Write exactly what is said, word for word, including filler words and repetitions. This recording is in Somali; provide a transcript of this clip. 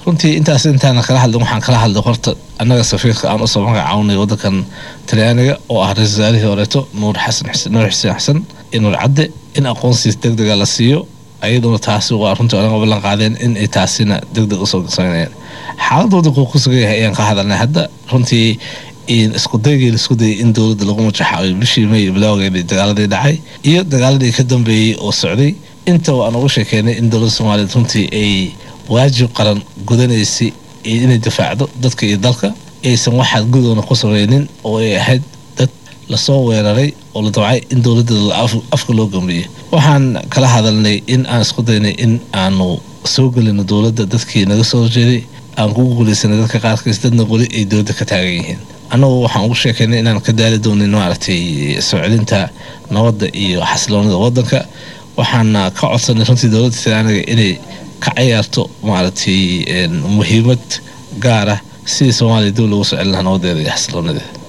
runtii intaas intaana kala hadlin waxaan kala hadlay horta annaga safiirka aan u soo magacawnay waddankan Talyaaniga oo ah ra'iisul wasaarihii horeeto Nuur Xasan Xuseen Nuur Xuseen Xasan inuu cadde in aqoonsiis degdeg ah la siiyo ayadoo taasi waa runtii aan ballan qaadeen in ay taasina degdeg u soo gashanayaan xaaladooda ku sugayay ayaan ka hadalnay hadda runtii in isku dayay isku dayay in dawladda lagu majaxayo bishii May bilowgeedii dagaaladii dhacay iyo dagaaladii ka dambeeyay oo socday inta aan ugu sheekeynay in dawladda Soomaaliya runtii ay waajib qaran gudanaysi inay difaacdo dadka iyo dalka aysan waxa gudoona ku sameeynin oo ay ahayd dad la soo weeraray oo la dawacay in dawladda afka loo gambiyo waxaan kala hadalnay in aan isku daynay in aanu soo galino dawladda dadkii naga soo jeeday aan ku guulaysanay dadka qaarkiis dadna qoli ay dawladda ka taagan yihiin anagu waxaan ugu sheekeynay inaan ka daali doonin maaragtay socodinta nabadda iyo xasiloonida waddanka waxaan ka codsanay runtii dawladda Talyaaniga inay ka ciyaarto maaragtay muhiimad gaar ah si Soomaaliya dawladda ugu soo celin lahaa nabadeeda iyo xasiloonida